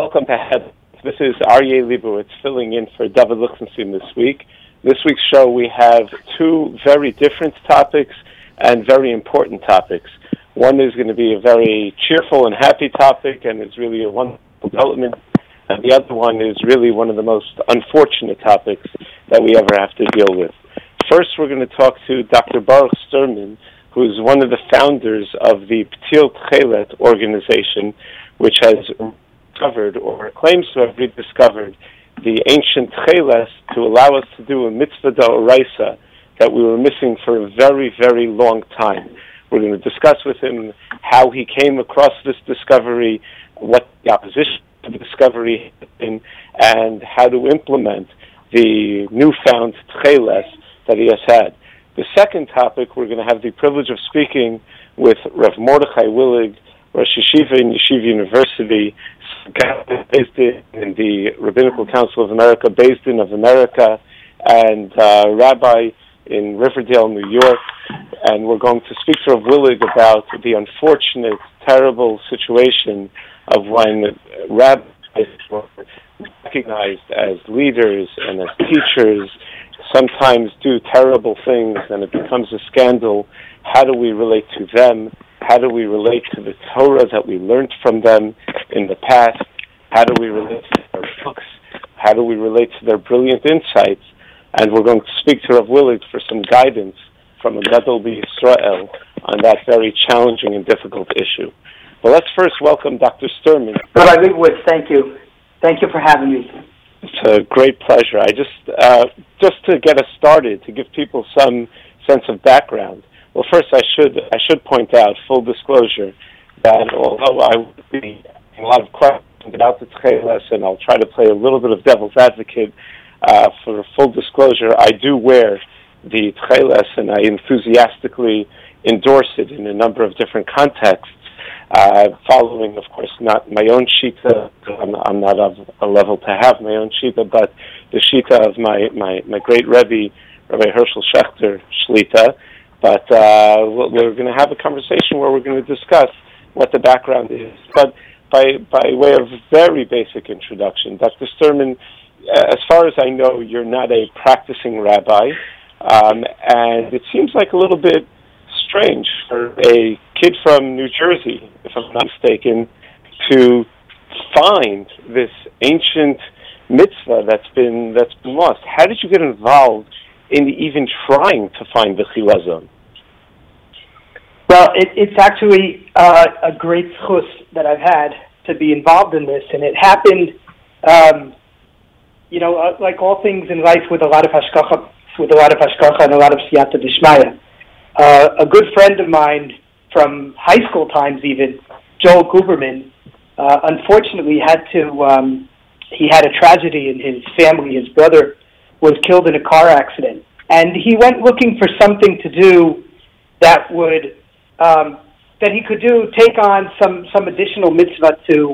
welcome to Headlines. This is Aryeh Leibowitz filling in for David Lichtenstein this week. This week's show we have two very different topics and very important topics. One is going to be a very cheerful and happy topic, and it's really a wonderful development. And the other one is really one of the most unfortunate topics that we ever have to deal with. First, we're going to talk to Dr. Baruch Sterman, who is one of the founders of the P'til Tchelet organization, which has discovered or claims to have rediscovered the ancient Tcheles to allow us to do a mitzvah d'oraisa that we were missing for a very, very long time. We're going to discuss with him how he came across this discovery, what the opposition to the discovery has been, and how to implement the newfound Tcheles that he has had. The second topic, we're going to have the privilege of speaking with Rav Mordechai Willig, Rosh Yeshiva in Yeshiva University, based in the Rabbinical Council of America, based in America, and rabbi in Riverdale, New York. And we're going to speak to Rav Willig about the unfortunate, terrible situation of when rabbis were recognized as leaders and as teachers, sometimes do terrible things, and it becomes a scandal. How do we relate to them? How do we relate to the Torah that we learned from them in the past? How do we relate to their books? How do we relate to their brilliant insights? And we're going to speak to Rav Willig for some guidance from a Gadol B'Yisrael on that very challenging and difficult issue. But let's first welcome Dr. Sterman. Rabbi Leibowitz, thank you. Thank you for having me. It's a great pleasure. I just to get us started, to give people some sense of background. Well, first I should point out, full disclosure, that although I would be a lot of questions about the Tcheles, and I'll try to play a little bit of devil's advocate, for full disclosure, I do wear the Tcheles, and I enthusiastically endorse it in a number of different contexts, following, of course, not my own shita. I'm not of a level to have my own shita, but the shita of my great Rebbe, Rabbi Herschel Schechter Shlita. But we're going to have a conversation where we're going to discuss what the background is. But by way of very basic introduction, Dr. Sterman, as far as I know, you're not a practicing rabbi, and it seems like a little bit strange for a kid from New Jersey, if I'm not mistaken, to find this ancient mitzvah that's been lost. How did you get involved in even trying to find the chilazon? Well, it's actually a great zchus that I've had to be involved in this, and it happened, like all things in life, with a lot of hashkacha and a lot of siyata d'shmaya. A good friend of mine from high school times, even Joel Guberman, unfortunately he had a tragedy in his family. His brother was killed in a car accident, and he went looking for something to do that would that he could do, take on some additional mitzvah to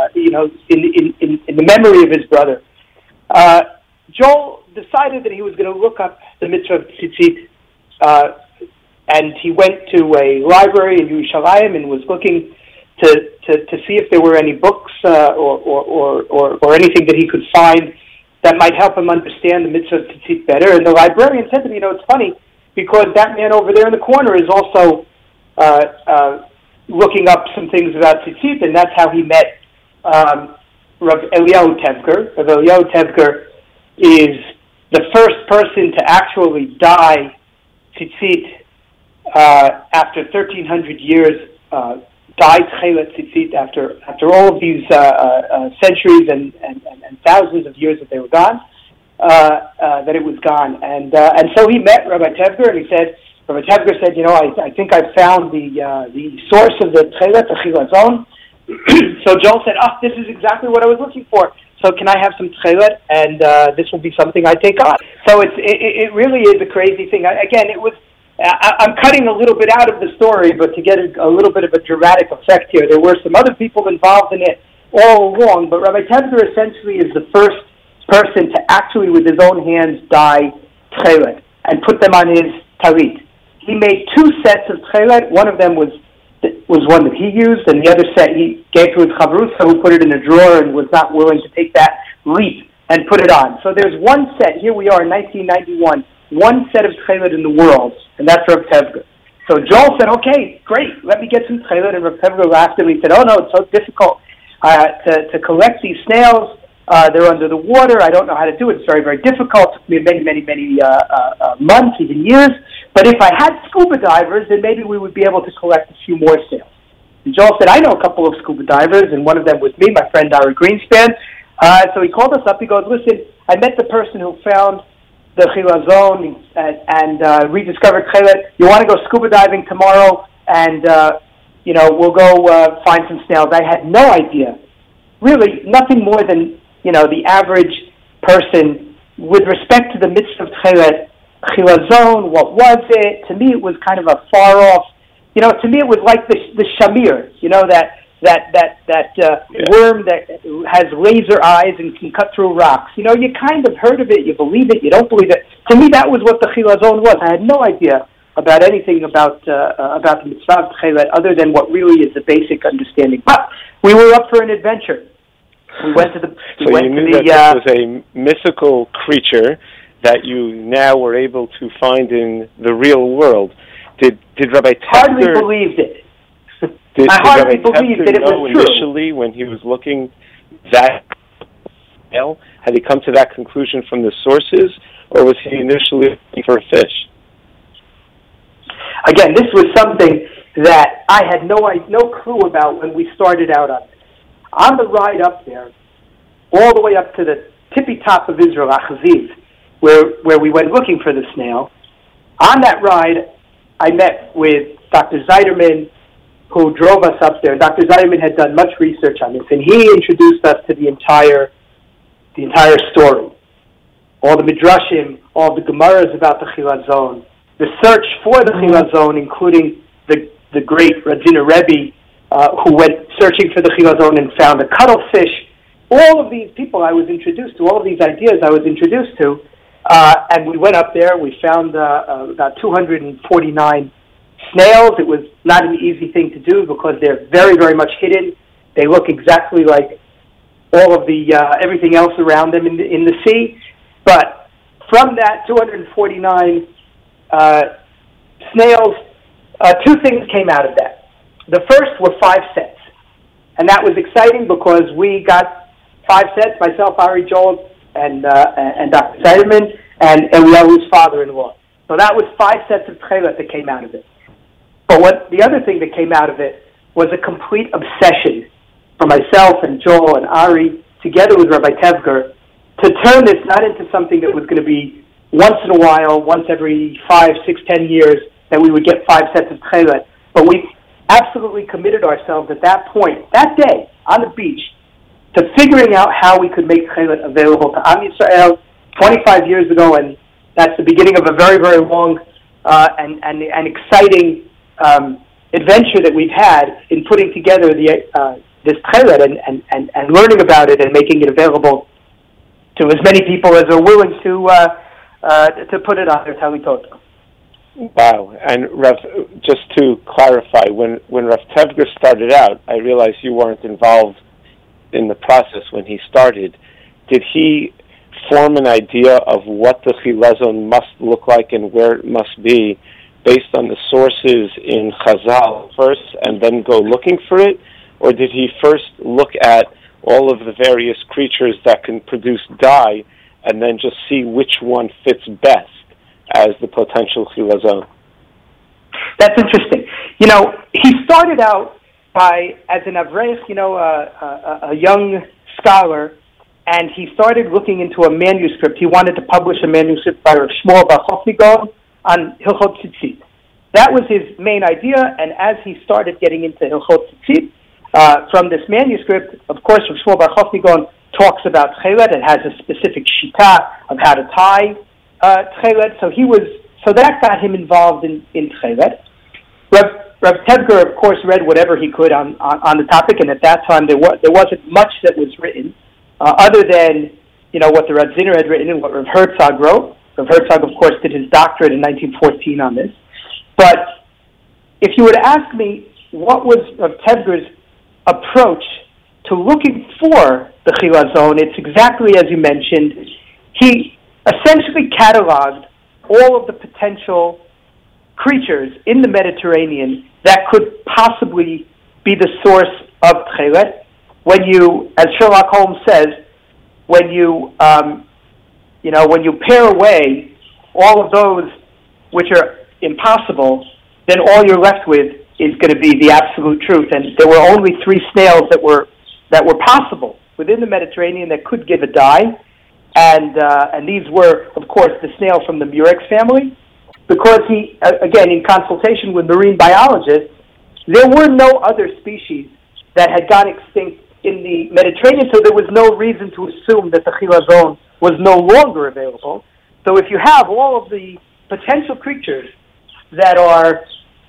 in the memory of his brother. Joel decided that he was going to look up the mitzvah of tzitzit, and he went to a library in Yerushalayim and was looking to see if there were any books or anything that he could find that might help him understand the mitzvah of tzitzit better. And the librarian said to me, it's funny, because that man over there in the corner is also looking up some things about tzitzit, and that's how he met Rav Eliyahu Tevker. Rav Eliyahu Tevker is the first person to actually dye tzitzit after 1,300 years, dyed chelet tzitzit after all of these centuries and thousands of years that they were gone, that it was gone. And so he met Rabbi Tevker, and Rabbi Tevker said, I think I've found the source of the chelet, the chilazon. So Joel said, this is exactly what I was looking for. So can I have some tchelet, and this will be something I take on. So it really is a crazy thing. I'm cutting a little bit out of the story, but to get a little bit of a dramatic effect here, there were some other people involved in it all along, but Rabbi Tevker essentially is the first person to actually, with his own hands, dye tchelet and put them on his talit. He made 2 sets of tchelet. One of them was was one that he used, and the other set he gave to his chavrusa, who put it in a drawer and was not willing to take that leap and put it on. So there's one set, here we are in 1991, one set of tchelet in the world, and that's Rav Tevger. So Joel said, okay, great, let me get some tchelet, and Rav Tevger laughed at me and said, oh no, it's so difficult to collect these snails. They're under the water. I don't know how to do it. It's very, very difficult. It took me many months, even years. But if I had scuba divers, then maybe we would be able to collect a few more snails. And Joel said, I know a couple of scuba divers, and one of them was me, my friend Ari Greenspan. So he called us up. He goes, listen, I met the person who found the chilazon and rediscovered chelet. You want to go scuba diving tomorrow, and we'll go find some snails. I had no idea, really, nothing more than the average person with respect to the mitzvah of chelet. Chilazon, what was it? To me, it was kind of a far off. To me, it was like the shamir. That worm that has laser eyes and can cut through rocks. You kind of heard of it, you believe it, you don't believe it. To me, that was what the chilazon was. I had no idea about anything about the mitzvah of chelet other than what really is the basic understanding. But we were up for an adventure. We went to the. That was a mythical creature that you now were able to find in the real world. Did Rabbi Tevger hardly believed it? I hardly believed that it was true. Initially, when he was looking that, had he come to that conclusion from the sources, or was he initially looking for a fish? Again, this was something that I had no clue about when we started out on it. On the ride up there, all the way up to the tippy top of Israel, Achaziv, where we went looking for the snail, on that ride, I met with Dr. Zeiderman, who drove us up there. Dr. Zeiderman had done much research on this, and he introduced us to the entire story. All the midrashim, all the gemaras about the chilazon, the search for the chilazon, including the great Radzina Rebbe, who went searching for the chilazon and found a cuttlefish. All of these people I was introduced to, all of these ideas I was introduced to, and we went up there. We found about 249 snails. It was not an easy thing to do because they're very, very much hidden. They look exactly like all of the everything else around them in the sea. But from that 249 snails, two things came out of that. The first were 5 sets, and that was exciting because we got 5 sets, myself, Ari, Joel, and Dr. Zeiderman, and Eliyahu's father-in-law. So that was 5 sets of chelet that came out of it. But the other thing that came out of it was a complete obsession for myself and Joel and Ari, together with Rabbi Tevger, to turn this not into something that was going to be once in a while, once every 5, 6, 10 years, that we would get 5 sets of chelet. But we absolutely committed ourselves at that point, that day, on the beach, to figuring out how we could make chelet available to Am Yisrael 25 years ago, and that's the beginning of a very, very long and exciting adventure that we've had in putting together this chelet and learning about it and making it available to as many people as are willing to put it on their talitot. Wow. And Rav, just to clarify, when Rav Tevger started out, I realized you weren't involved in the process when he started. Did he form an idea of what the chilazon must look like and where it must be based on the sources in Chazal first and then go looking for it? Or did he first look at all of the various creatures that can produce dye and then just see which one fits best as the potential chilazon? That's interesting. He started out as an avreich, a young scholar, and he started looking into a manuscript. He wanted to publish a manuscript by Rav Shmuel Bar Chofni Gaon on Hilchot Tzitzit. That was his main idea, and as he started getting into Hilchot Tzitzit, from this manuscript, of course, Rav Shmuel Bar Chofni Gaon talks about chelet and has a specific shita of how to tie chelet. So that got him involved in chelet. Rav Tevger, of course, read whatever he could on the topic, and at that time there wasn't much that was written other than what the Radziner had written and what Rav Herzog wrote. Rav Herzog, of course, did his doctorate in 1914 on this. But if you were to ask me what was Rav Tevger's approach to looking for the chilazon, it's exactly as you mentioned. He essentially cataloged all of the potential creatures in the Mediterranean that could possibly be the source of tchelet. When you, as Sherlock Holmes says, when you pare away all of those which are impossible, then all you're left with is going to be the absolute truth. And there were only 3 snails that were possible within the Mediterranean that could give a dye, and these were, of course, the snail from the Murex family, because he, again, in consultation with marine biologists, there were no other species that had gone extinct in the Mediterranean, so there was no reason to assume that the chilazon was no longer available. So if you have all of the potential creatures that are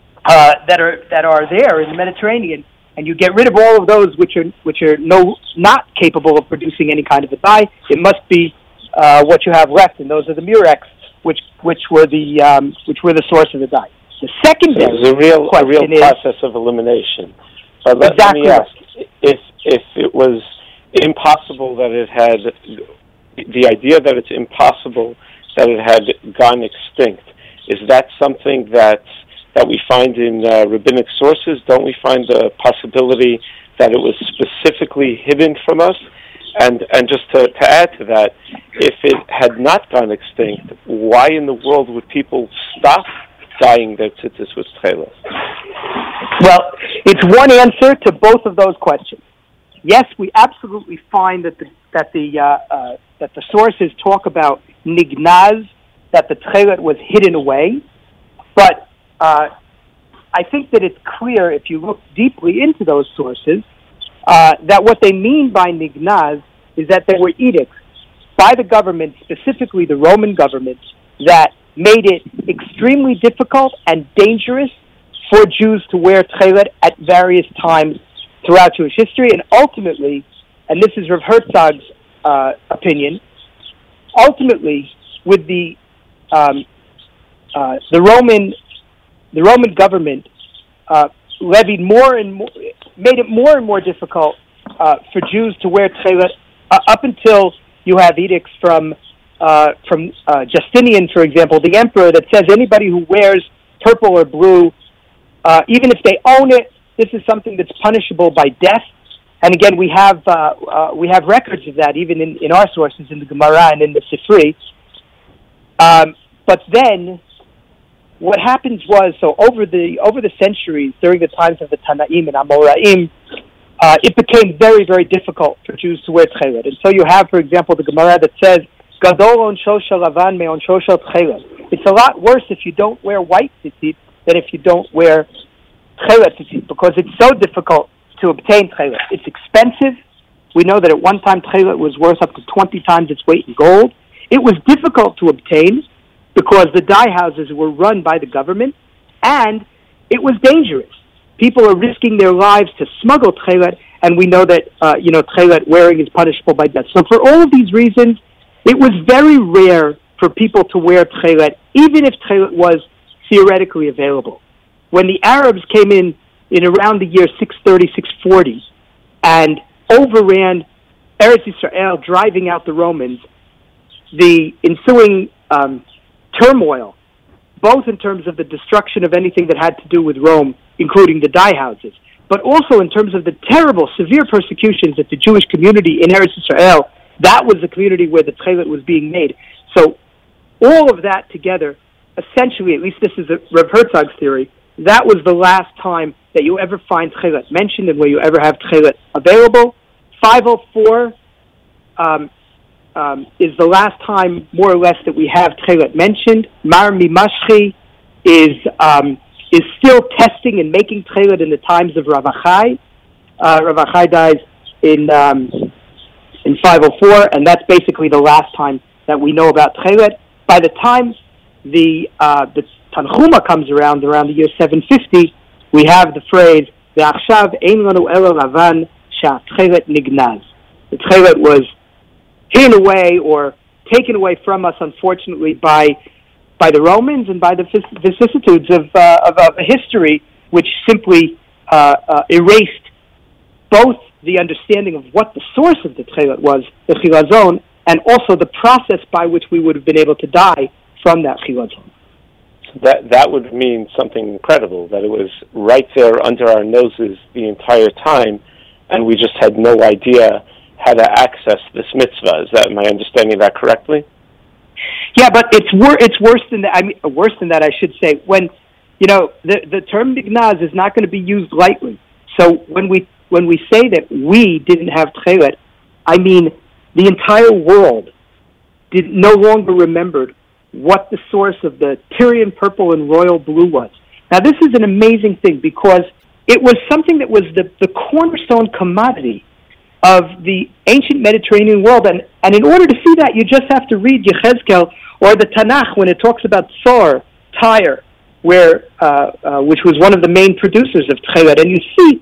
there in the Mediterranean, and you get rid of all of those which are not capable of producing any kind of a dye, it must be what you have left, and those are the Murex, which were the source of the dye. The second it was a real process of elimination. But let me ask, if it was impossible that it had, the idea that it's impossible that it had gone extinct, is that something that we find in rabbinic sources? Don't we find the possibility that it was specifically hidden from us? And just to add to that, if it had not gone extinct, why in the world would people stop dyeing their tzitzis with tchelet? Well, it's one answer to both of those questions. Yes, we absolutely find that the sources talk about nignaz, that the tchelet was hidden away, but I think that it's clear if you look deeply into those sources that what they mean by nignaz is that there were edicts by the government, specifically the Roman government, that made it extremely difficult and dangerous for Jews to wear tchelet at various times throughout Jewish history, and ultimately, and this is Rav Herzog's opinion, ultimately, with the Roman government levied more and more, made it more and more difficult for Jews to wear tchelet up until you have edicts from Justinian, for example, the emperor, that says anybody who wears purple or blue, even if they own it, this is something that's punishable by death. And again, we have records of that even in our sources, in the Gemara and in the Sifri. But then, what happens was, so over the centuries, during the times of the Tanaim and Amoraim, it became very, very difficult for Jews to wear tchelet. And so you have, for example, the Gemara that says, Gadol onsho shel lavan me'onsho shel tchelet. It's a lot worse if you don't wear white tzitzit than if you don't wear tchelet tzitzit, because it's so difficult to obtain tchelet. It's expensive. We know that at one time tchelet was worth up to 20 times its weight in gold. It was difficult to obtain because the dye houses were run by the government, and it was dangerous. People are risking their lives to smuggle tchelet, and we know that tchelet wearing is punishable by death. So for all of these reasons, it was very rare for people to wear tchelet, even if tchelet was theoretically available. When the Arabs came in around the year 630, 640, and overran Eretz Yisrael, driving out the Romans, the ensuing turmoil, both in terms of the destruction of anything that had to do with Rome, including the dye houses, but also in terms of the terrible, severe persecutions that the Jewish community in Eretz Yisrael, that was the community where the tchelet was being made. So all of that together, essentially, at least this is Rav Herzog's theory, that was the last time that you ever find tchelet mentioned and where you ever have tchelet available. 504 is the last time, more or less, that we have tchelet mentioned. Mar Mimashchi is still testing and making tchelet in the times of Rav Achai. Rav Achai dies in 504, and that's basically the last time that we know about tchelet. By the time the Tanchuma comes around the year 750, we have the phrase, Ve'achshav ein lanu ela lavan she'atchelet nignaz. The tchelet was hidden away or taken away from us, unfortunately, by the Romans and by the vicissitudes of a history which simply erased both the understanding of what the source of the tchelet was, the chilazon, and also the process by which we would have been able to die from that chilazon. That would mean something incredible, that it was right there under our noses the entire time, and we just had no idea how to access this mitzvah. Am I understanding that correctly? Yeah, but it's worse than that. I mean, worse than that, I should say. When the term nignaz is not going to be used lightly. So when we say that we didn't have tchelet, I mean the entire world no longer remembered what the source of the Tyrian purple and royal blue was. Now, this is an amazing thing because it was something that was the cornerstone commodity of the ancient Mediterranean world. And in order to see that, you just have to read Yechezkel or the Tanakh when it talks about Tsor, Tyre, which was one of the main producers of tchelet. And you see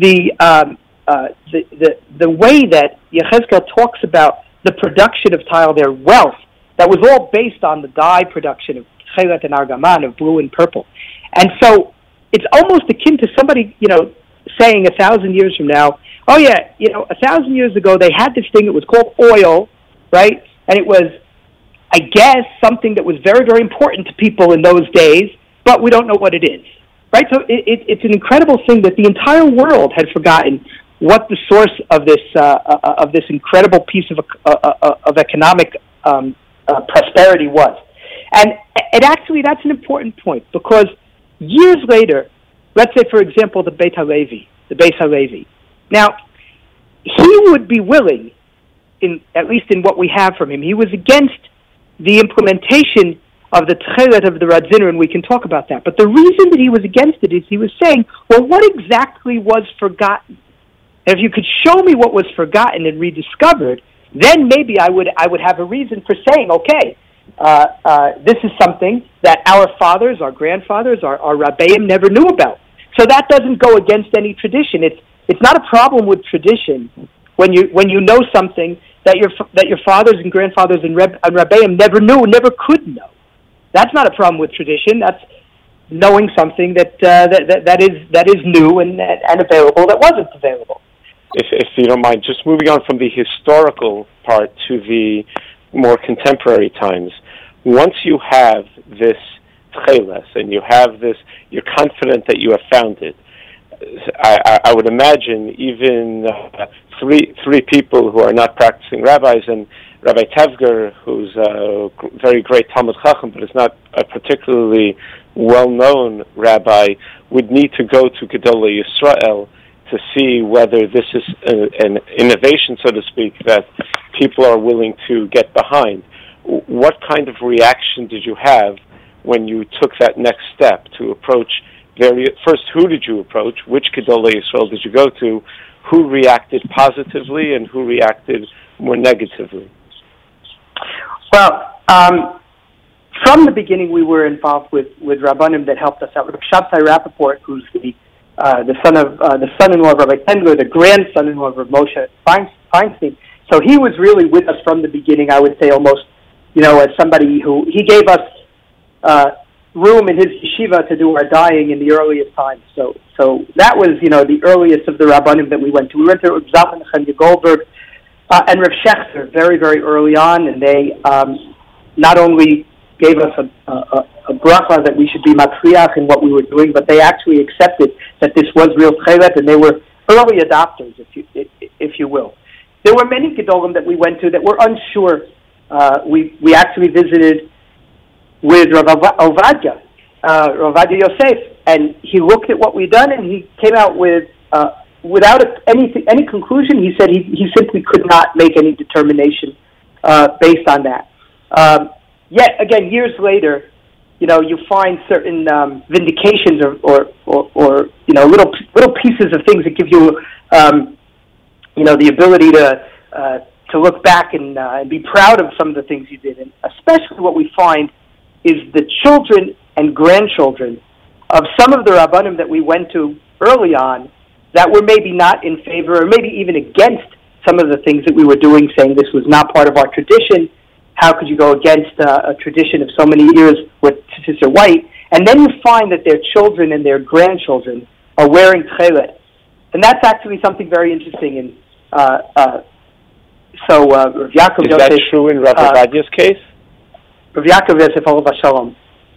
the way that Yechezkel talks about the production of Tyre, their wealth, that was all based on the dye production of tchelet and argaman, of blue and purple. And so it's almost akin to somebody, saying 1,000 years from now, 1,000 years ago they had this thing, it was called oil, right? And it was, I guess, something that was very, very important to people in those days, but we don't know what it is, right? So it's an incredible thing that the entire world had forgotten what the source of this incredible piece of economic prosperity was. And actually, that's an important point, because years later, let's say, for example, the Beis Halevi. Now, he would be willing, at least in what we have from him, he was against the implementation of the tchelet of the Radziner, and we can talk about that. But the reason that he was against it is he was saying, well, what exactly was forgotten? And if you could show me what was forgotten and rediscovered, then maybe I would have a reason for saying, okay, this is something that our fathers, our grandfathers, our Rabbeim never knew about. So that doesn't go against any tradition. It's not a problem with tradition when you know something that your fathers and grandfathers and Rabbeim never knew, never could know. That's not a problem with tradition. That's knowing something that is new and available that wasn't available. If you don't mind, just moving on from the historical part to the more contemporary times. Once you have this tcheles and you have this, you're confident that you have found it. I would imagine even three people who are not practicing rabbis, and Rabbi Tevger, who's a very great Talmud Chacham, but is not a particularly well-known rabbi, would need to go to Gedolei Yisrael to see whether this is an innovation, so to speak, that people are willing to get behind. What kind of reaction did you have when you took that next step to approach first, who did you approach? Which Gedolei Yisrael did you go to? Who reacted positively and who reacted more negatively? Well, from the beginning, we were involved with Rabbanim that helped us out. Rabbi Shabtai Rappaport, who's the son-in-law of Rabbi Tendler, the grandson-in-law of Rabbi Moshe Feinstein. So he was really with us from the beginning, I would say, almost, as somebody who, he gave us room in his yeshiva to do our dyeing in the earliest times. So that was, the earliest of the Rabbanim that we went to. We went to Rav Zalman Nechemya Goldberg and Rav Shechter very, very early on, and they not only gave us a bracha that we should be matriach in what we were doing, but they actually accepted that this was real tchelet, and they were early adopters, if you will. There were many gedolim that we went to that were unsure. We actually visited with Rav Ovadia Yosef, and he looked at what we'd done, and he came out with without any conclusion. He said he simply could not make any determination based on that. Yet again, years later, you find certain vindications or little pieces of things that give you the ability to look back and be proud of some of the things you did. And especially what we find is the children and grandchildren of some of the Rabbanim that we went to early on that were maybe not in favor or maybe even against some of the things that we were doing, saying this was not part of our tradition. How could you go against a tradition of so many years with Sister White? And then you find that their children and their grandchildren are wearing tchelet. And that's actually something very interesting. And Rav Yaakov Yosef... Is that true in Rav Ovadia's case? Rav Yaakov Yosef Olav Shalom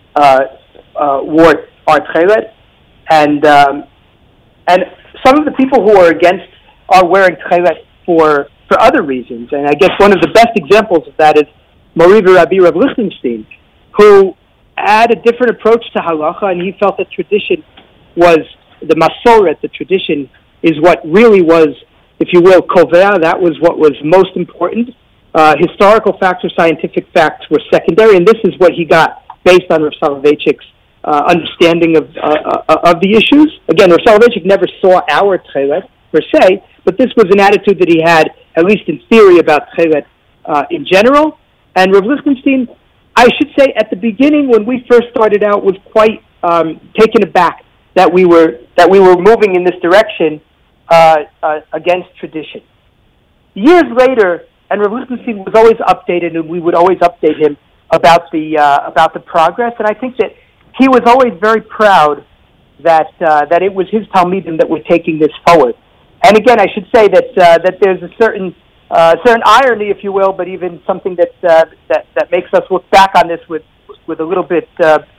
wore our tchelet, and some of the people who are against are wearing tchelet for other reasons. And I guess one of the best examples of that is Mori Rabbi Rav Lichtenstein, who had a different approach to halacha, and he felt that tradition was the masoret, the tradition is what really was, if you will, kovea. That was what was most important. Historical facts or scientific facts were secondary, and this is what he got based on Rav Soloveitchik's understanding of the issues. Again, Rav Soloveitchik never saw our tchelet per se, but this was an attitude that he had, at least in theory, about tchelet in general. And Rav Lichtenstein, I should say, at the beginning when we first started out, was quite taken aback that we were moving in this direction against tradition. Years later, and Rav Lichtenstein was always updated, and we would always update him about the progress. And I think that he was always very proud that it was his Talmidim that were taking this forward. And again, I should say that there's a certain irony, if you will, but even something that makes us look back on this with a little bit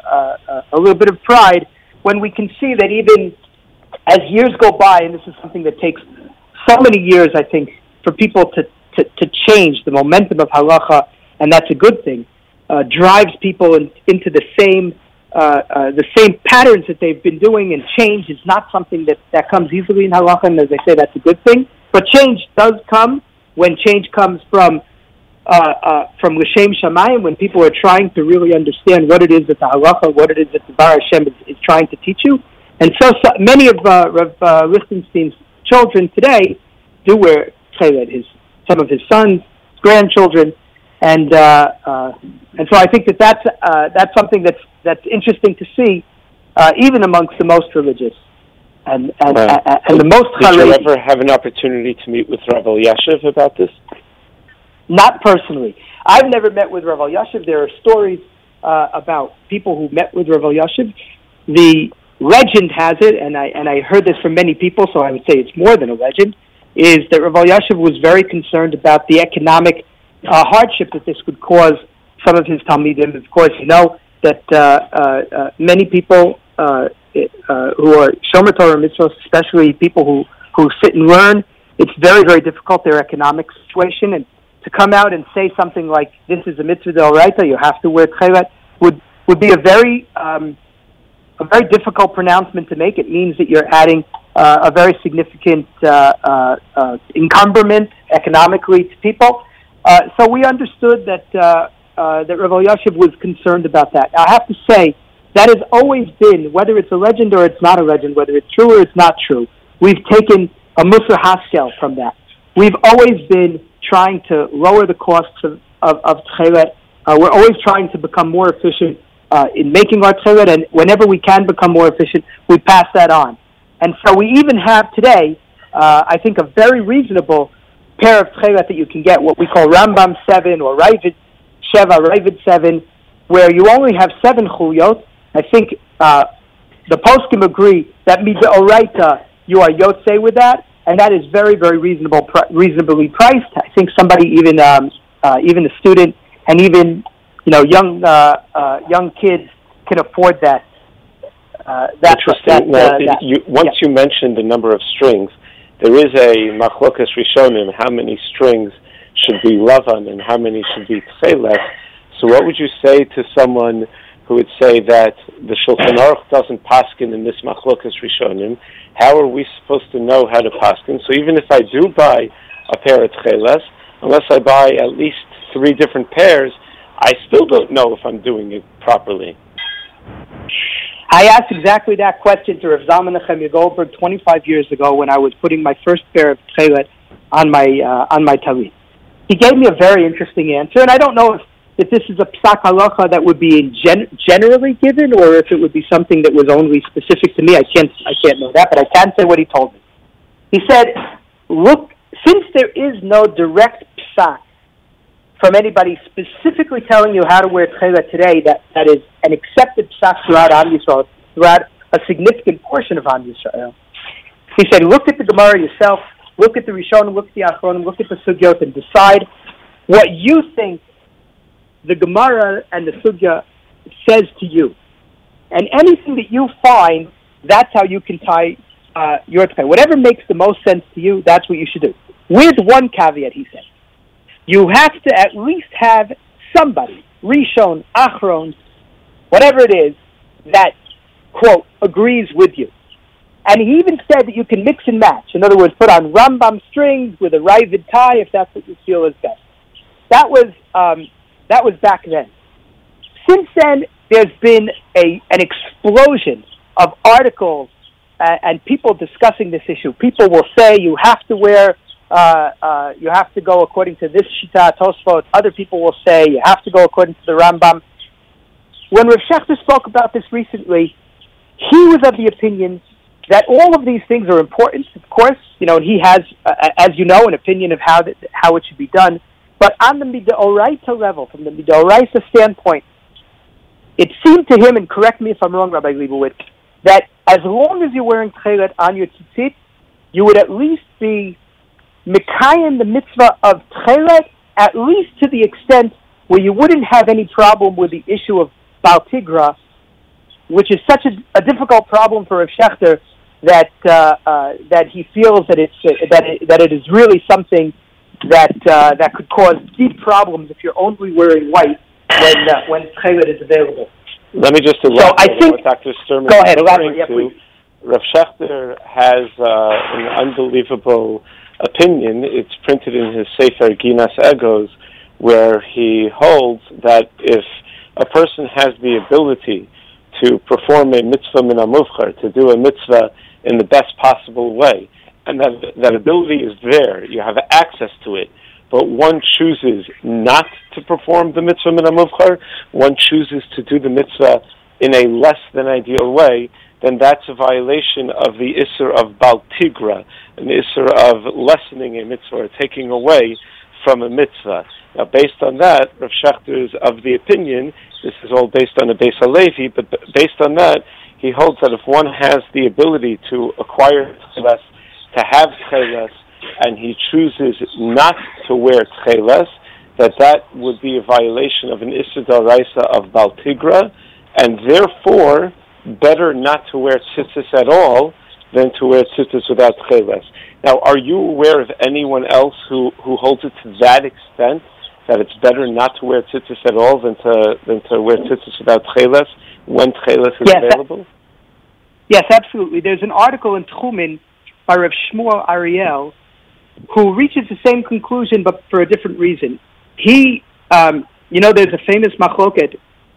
of pride when we can see that even as years go by, and this is something that takes so many years, I think, for people to change the momentum of halacha, and that's a good thing, drives people into the same patterns that they've been doing, and change is not something that comes easily in halacha, and as I say, that's a good thing. But change does come when change comes from L'Shem Shamayim, when people are trying to really understand what it is that the halacha, what it is that the Bar Hashem is trying to teach you. And so many of Rav Lichtenstein's children today do wear tchelet, some of his sons, his grandchildren, and so I think that's something that's interesting to see, even amongst the most religious and the most. Did you ever have an opportunity to meet with Rav Elyashiv about this? Not personally. I've never met with Rav Elyashiv. There are stories about people who met with Rav Elyashiv. The legend has it, and I heard this from many people, so I would say it's more than a legend, is that Rav Elyashiv was very concerned about the economic hardship that this would cause some of his Talmidim. Of course, you know that many people who are Shomer Torah mitzvos, especially people who sit and learn, it's very, very difficult, their economic situation, and to come out and say something like, this is a mitzvah d'oraita, you have to wear tchelet, would be a very difficult pronouncement to make. It means that you're adding a very significant encumberment economically to people. So we understood that Rav Elyashiv was concerned about that. Now, I have to say, that has always been, whether it's a legend or it's not a legend, whether it's true or it's not true, we've taken a Musar Haskel from that. We've always been trying to lower the costs of tchelet. We're always trying to become more efficient in making our tchelet, and whenever we can become more efficient, we pass that on. And so we even have today, I think, a very reasonable pair of tchelet that you can get, what we call Rambam 7 or Ravid Sheva, Ravid 7, where you only have 7 chuliyot. I think the poskim agree that midoraita you are yotzei with that, and that is very, very reasonably priced. I think somebody, even a student, and even young kids can afford that. Interesting. You mentioned the number of strings, there is a machlokas rishonim, how many strings should be lavan and how many should be tchelet. So what would you say to someone who would say that the Shulchan Aruch doesn't paskin in this machlokas rishonim? How are we supposed to know how to paskin? So even if I do buy a pair of tcheles, unless I buy at least 3 different pairs, I still don't know if I'm doing it properly. I asked exactly that question to Rav Zalman Nechemia Goldberg 25 years ago when I was putting my first pair of tchelet on my talit. He gave me a very interesting answer, and I don't know if this is a psak halacha that would be generally given, or if it would be something that was only specific to me. I can't know that, but I can say what he told me. He said, look, since there is no direct psak from anybody specifically telling you how to wear tchelet today, that is an accepted psak throughout Am Yisrael, throughout a significant portion of Am Yisrael. He said, look at the Gemara yourself, look at the Rishonim, look at the Achronim, look at the Sugyot, and decide what you think the Gemara and the Sugya says to you. And anything that you find, that's how you can tie your tefillah. Whatever makes the most sense to you, that's what you should do. With one caveat, he said. You have to at least have somebody, Rishon, Achron, whatever it is, that, quote, agrees with you. And he even said that you can mix and match. In other words, put on Rambam strings with a Ravid tie if that's what you feel is best. That was back then. Since then, there's been an explosion of articles and people discussing this issue. People will say you have to wear, you have to go according to this Shita Tosfot. Other people will say you have to go according to the Rambam. When Rav Shechter spoke about this recently, he was of the opinion that all of these things are important, of course, and he has, as you know, an opinion of how it should be done. But on the Midoraita level, from the Midoraita standpoint, it seemed to him, and correct me if I'm wrong, Rabbi Leibowitz, that as long as you're wearing tchelet on your tzitzit, you would at least be mekayim the mitzvah of tchelet, at least to the extent where you wouldn't have any problem with the issue of Baal Tigra, which is such a difficult problem for Rav Shechter that he feels that it is really something that could cause deep problems if you're only wearing white when tchelet is available. Let me just elaborate on what Dr. Sturman go ahead, is referring to. please. Rav Shechter has an unbelievable opinion. It's printed in his Sefer Ginas Egos, where he holds that if a person has the ability to perform a mitzvah min hamuvchar, to do a mitzvah in the best possible way, and that ability is there, you have access to it, but one chooses not to perform the mitzvah min hamuvchar, one chooses to do the mitzvah in a less than ideal way, then that's a violation of the Isser of Baal Tigra, an Isser of lessening a mitzvah or taking away from a mitzvah. Now, based on that, Rav Shechter is of the opinion, this is all based on the Beis HaLevi, but based on that, he holds that if one has the ability to acquire tcheles, to have tcheles, and he chooses not to wear tcheles, that would be a violation of an Isser D'Oraisa of Baal Tigra, and therefore, better not to wear tzitzis at all than to wear tzitzis without tcheles. Now, are you aware of anyone else who holds it to that extent, that it's better not to wear tzitzis at all than to wear tzitzis without tcheles when tcheles is available? Yes, absolutely. There's an article in Tchumen by Rav Shmuel Ariel who reaches the same conclusion but for a different reason. He, there's a famous machloket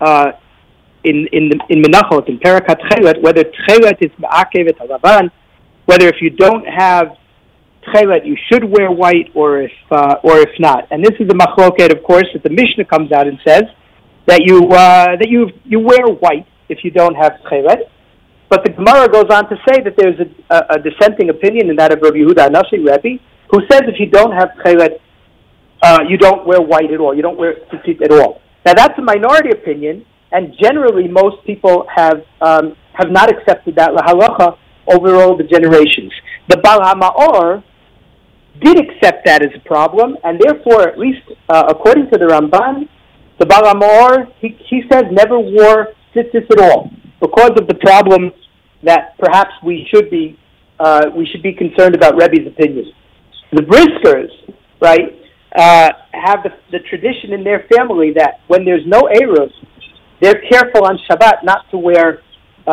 in Menachot, in Parakat Tchelet, whether Tchelet is Ma'akevet Halavan, whether if you don't have Tchelet you should wear white or if not. And this is the machloket, of course, that the Mishnah comes out and says that you wear white if you don't have Tchelet. But the Gemara goes on to say that there's a dissenting opinion in that of Rabbi Yehuda Nasi Rebbe, who says if you don't have tchelet, you don't wear white at all. You don't wear tzitzit at all. Now that's a minority opinion, and generally most people have not accepted that lahalacha over all the generations. The Baal HaMaor did accept that as a problem, and therefore, at least according to the Ramban, the Baal HaMaor he says never wore tzitzit at all, because of the problem that perhaps we should be concerned about Rebbe's opinion. The Briskers, right, have the tradition in their family that when there's no Eruv, they're careful on Shabbat not to wear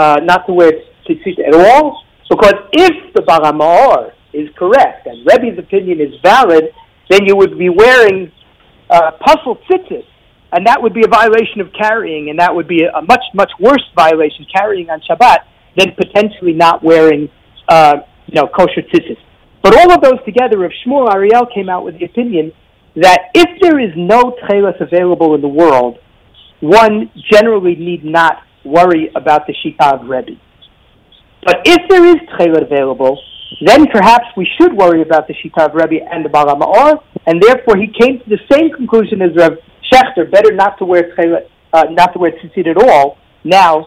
tzitzit at all, because if the Baal HaMaor is correct and Rebbe's opinion is valid, then you would be wearing puzzle tzitzit. And that would be a violation of carrying, and that would be a much, much worse violation, carrying on Shabbat, than potentially not wearing, kosher tzitzis. But all of those together, Rav Shmuel Ariel came out with the opinion that if there is no tcheles available in the world, one generally need not worry about the Shita of Rebbe. But if there is tcheles available, then perhaps we should worry about the Shita of Rebbe and the Baal HaMaor, and therefore he came to the same conclusion as Rav Shechter, better not to wear tzitzit at all. Now,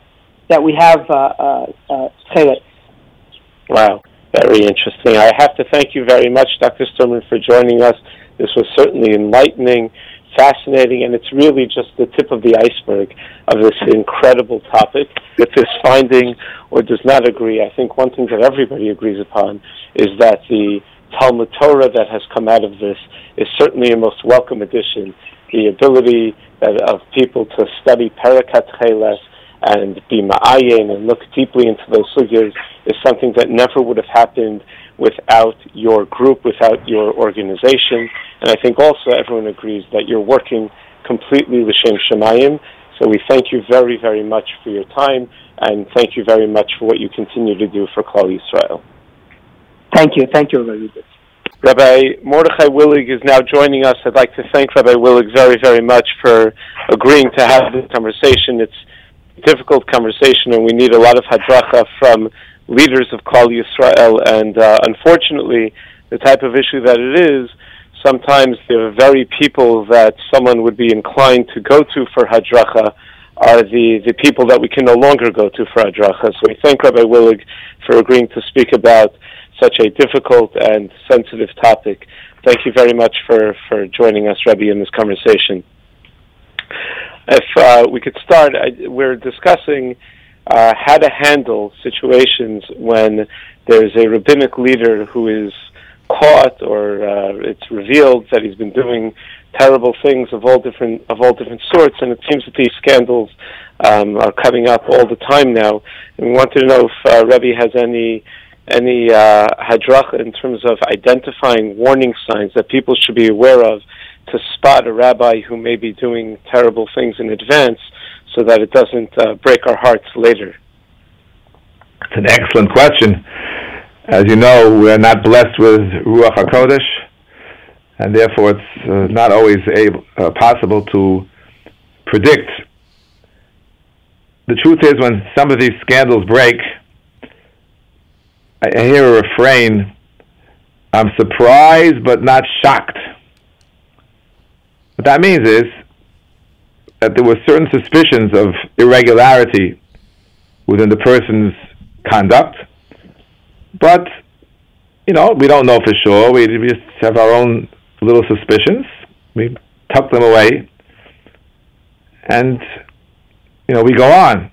that we have Tchelet. Wow, very interesting. I have to thank you very much, Dr. Sterman, for joining us. This was certainly enlightening, fascinating, and it's really just the tip of the iceberg of this incredible topic. If this finding or does not agree, I think one thing that everybody agrees upon is that the Talmud Torah that has come out of this is certainly a most welcome addition. The ability of people to study Parakat Cheles and be ma'ayin and look deeply into those sugyas is something that never would have happened without your group, without your organization. And I think also everyone agrees that you're working completely l'shem shamayim. So we thank you very, very much for your time, and thank you very much for what you continue to do for Klal Yisrael. Thank you, Rabbi. Rabbi Mordechai Willig is now joining us. I'd like to thank Rabbi Willig very, very much for agreeing to have this conversation. It's a difficult conversation, and we need a lot of hadracha from leaders of Klal Yisrael. And unfortunately, the type of issue that it is, sometimes the very people that someone would be inclined to go to for hadracha are the people that we can no longer go to for hadracha. So we thank Rabbi Willig for agreeing to speak about such a difficult and sensitive topic. Thank you very much for joining us, Rabbi, in this conversation. If we could start, we're discussing how to handle situations when there's a rabbinic leader who is caught or it's revealed that he's been doing terrible things of all different sorts, and it seems that these scandals are coming up all the time now. And we wanted to know if Rebbe has any hadracha in terms of identifying warning signs that people should be aware of to spot a rabbi who may be doing terrible things in advance, so that it doesn't break our hearts later. It's an excellent question. As you know, we're not blessed with Ruach HaKodesh, and therefore it's not always possible to predict. The truth is, when some of these scandals break, I hear a refrain, I'm surprised but not shocked. What that means is that there were certain suspicions of irregularity within the person's conduct, but, we don't know for sure. We just have our own little suspicions. We tuck them away, and, we go on.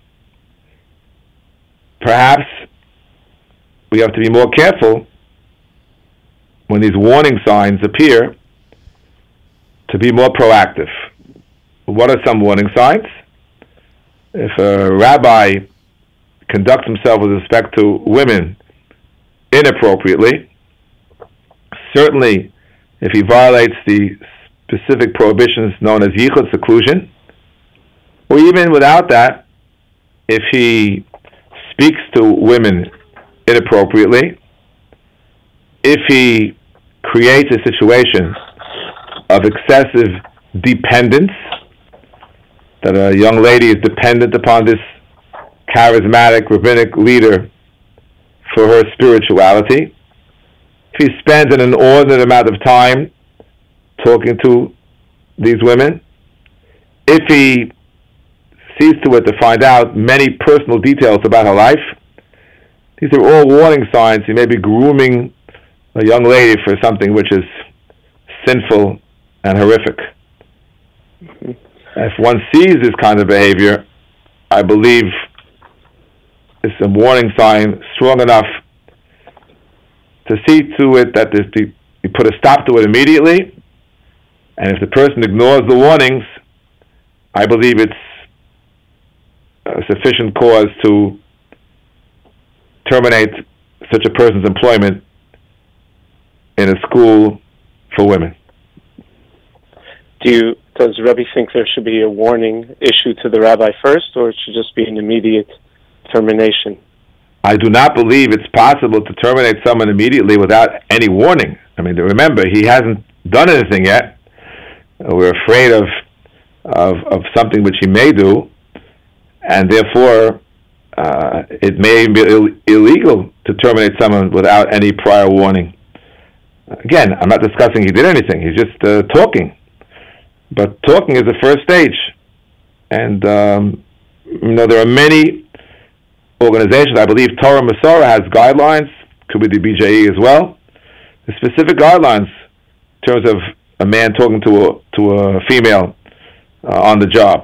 Perhaps we have to be more careful when these warning signs appear to be more proactive. What are some warning signs? If a rabbi conducts himself with respect to women inappropriately, certainly if he violates the specific prohibitions known as yichud, seclusion, or even without that, if he speaks to women inappropriately, if he creates a situation of excessive dependence, that a young lady is dependent upon this charismatic rabbinic leader for her spirituality, if he spends an inordinate amount of time talking to these women, if he sees to it to find out many personal details about her life, these are all warning signs. He may be grooming a young lady for something which is sinful and horrific. Mm-hmm. If one sees this kind of behavior, I believe it's a warning sign strong enough to see to it that you put a stop to it immediately, and if the person ignores the warnings, I believe it's a sufficient cause to terminate such a person's employment in a school for women. Does Rebbe think there should be a warning issued to the rabbi first, or it should just be an immediate termination? I do not believe it's possible to terminate someone immediately without any warning. I mean, remember, he hasn't done anything yet. We're afraid of something which he may do, and therefore it may be illegal to terminate someone without any prior warning. Again, I'm not discussing he did anything. He's just talking. But talking is the first stage. And, there are many organizations. I believe Torah Masorah has guidelines, could be the BJE as well. The specific guidelines in terms of a man talking to a female on the job,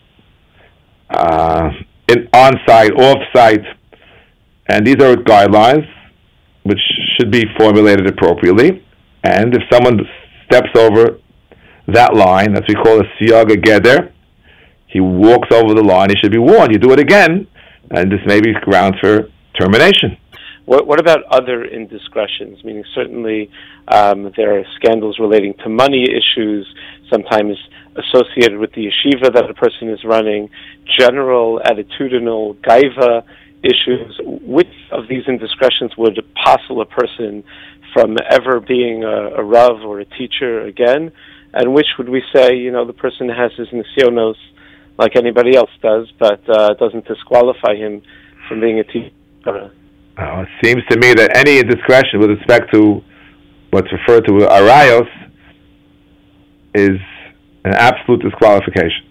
on-site, off-site, and these are guidelines which should be formulated appropriately. And if someone steps over that line, as we call a siyaga geder, he walks over the line, he should be warned. You do it again, and this may be grounds for termination. What about other indiscretions? Meaning, certainly there are scandals relating to money issues, sometimes associated with the yeshiva that a person is running, general attitudinal gaiva issues. Which of these indiscretions would passel a person from ever being a rav or a teacher again? And which would we say, the person has his nisyonos like anybody else does, but doesn't disqualify him from being a teacher? It seems to me that any indiscretion with respect to what's referred to arayos is an absolute disqualification.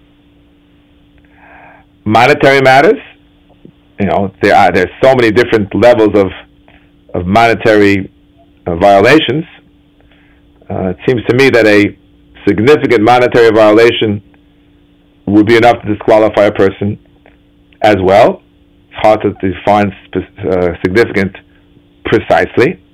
Monetary matters, there's so many different levels of monetary violations. It seems to me that a significant monetary violation would be enough to disqualify a person as well. It's hard to define significant precisely.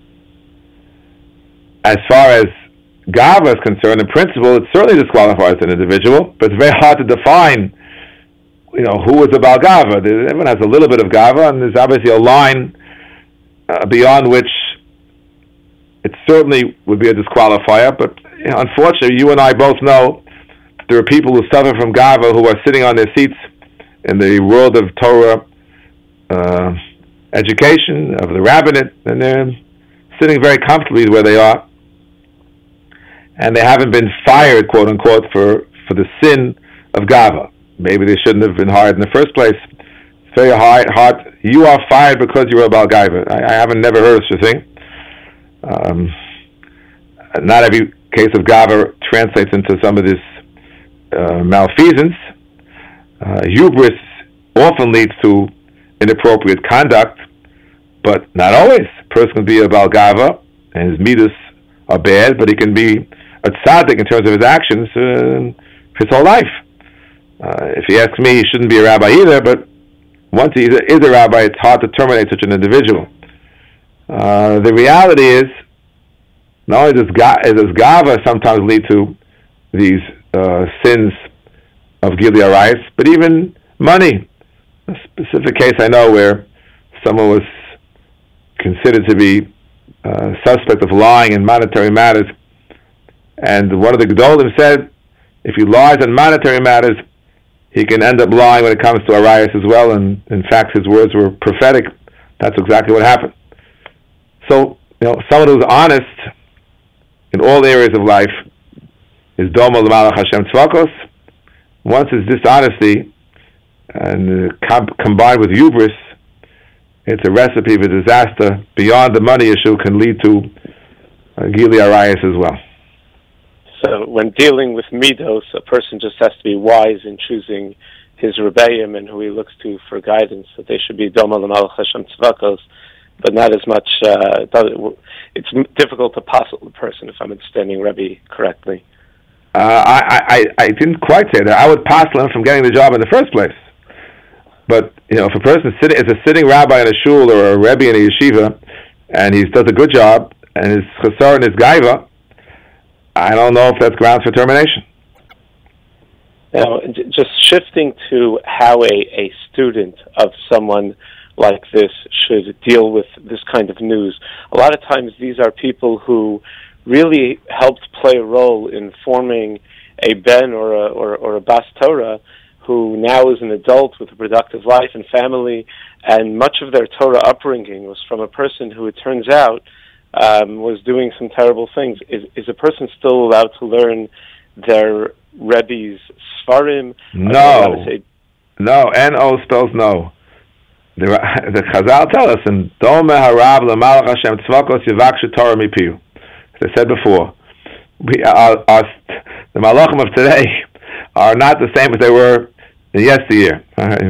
As far as gava is concerned, in principle, it certainly disqualifies an individual, but it's very hard to define, who is about gava. Everyone has a little bit of gava, and there's obviously a line beyond which it certainly would be a disqualifier. But unfortunately, you and I both know there are people who suffer from gava who are sitting on their seats in the world of Torah education, of the rabbinate, and they're sitting very comfortably where they are. And they haven't been fired, quote unquote, for the sin of gava. Maybe they shouldn't have been hired in the first place. It's very hard. You are fired because you were about gava. I haven't never heard of such a thing. Not every case of gava translates into some of this malfeasance. Hubris often leads to inappropriate conduct, but not always. A person can be about gava, and his midas are bad, but he can be a tzaddik in terms of his actions his whole life. If you ask me, he shouldn't be a rabbi either, but once he is a rabbi, it's hard to terminate such an individual. The reality is, not only does gava sometimes lead to these sins of Gili Arayis, but even money. A specific case I know where someone was considered to be suspect of lying in monetary matters, and one of the Gedolim said, if he lies in monetary matters, he can end up lying when it comes to Arayis as well, and in fact his words were prophetic. That's exactly what happened. So, someone who's honest in all areas of life is Doma L'Malach Hashem Tzvakos. Once his dishonesty and combined with hubris, it's a recipe for disaster beyond the money issue, can lead to Gili Arayis as well. So when dealing with midos, a person just has to be wise in choosing his rebbeim and who he looks to for guidance, that they should be Doma L'Malach Hashem Tzvakos, but not as much, it's difficult to passel the person, if I'm understanding Rebbe correctly. I didn't quite say that. I would passel him from getting the job in the first place. But, if a person is a sitting rabbi in a shul or a rebbe in a yeshiva, and he does a good job, and his chesar and his gaiva, I don't know if that's grounds for termination. Now, just shifting to how a student of someone like this should deal with this kind of news. A lot of times these are people who really helped play a role in forming a ben or a bas Torah, who now is an adult with a productive life and family, and much of their Torah upbringing was from a person who, it turns out, was doing some terrible things. Is a person still allowed to learn their Rebbe's Sfarim? No. No, N-O spells no. The Chazal tell us, in Dome Harav L'Malach Hashem Tzvakos Yivakshu Torah Mipiu. As I said before, the Malachim of today are not the same as they were in yesteryear.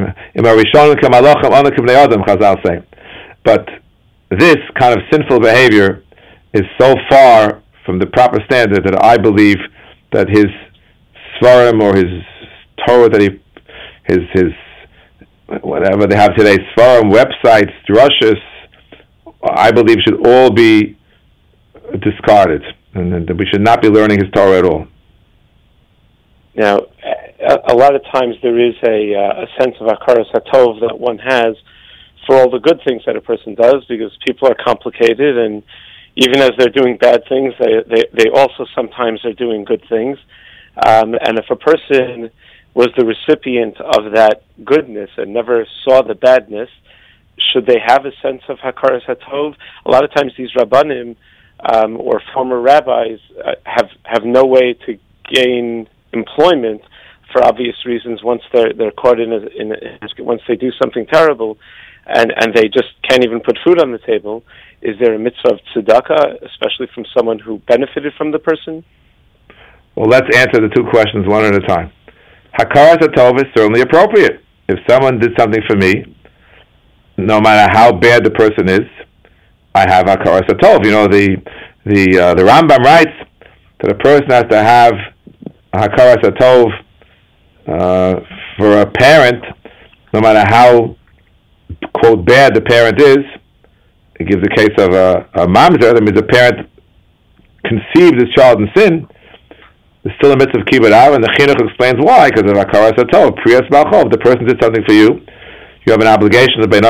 Chazal say. But this kind of sinful behavior is so far from the proper standard that I believe that his Svarim or his Torah that his whatever they have today, Svarim, websites, drushes, I believe should all be discarded, and that we should not be learning his Torah at all. Now, a lot of times there is a sense of Hakaras HaTov that one has for all the good things that a person does, because people are complicated, and even as they're doing bad things, they also sometimes are doing good things. And if a person was the recipient of that goodness and never saw the badness, should they have a sense of Hakaras HaTov? A lot of times these Rabbanim or former rabbis have no way to gain employment for obvious reasons once they're caught once they do something terrible, and they just can't even put food on the table. Is there a mitzvah of tzedakah, especially from someone who benefited from the person? Well, let's answer the two questions one at a time. Hakaras HaTov is certainly appropriate. If someone did something for me, no matter how bad the person is, I have Hakaras HaTov. You know, the Rambam writes that a person has to have Hakaras HaTov for a parent, no matter how, quote, bad the parent is. It gives the case of a mamzer. That means a parent conceived his child in sin. There's still a mitzvah of kibbud av, and the chinuch explains why, because of Hakaras HaTov. Priyas Balchov, if the person did something for you, you have an obligation to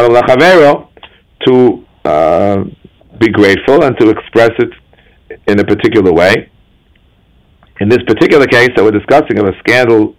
be grateful and to express it in a particular way. In this particular case that we're discussing of a scandal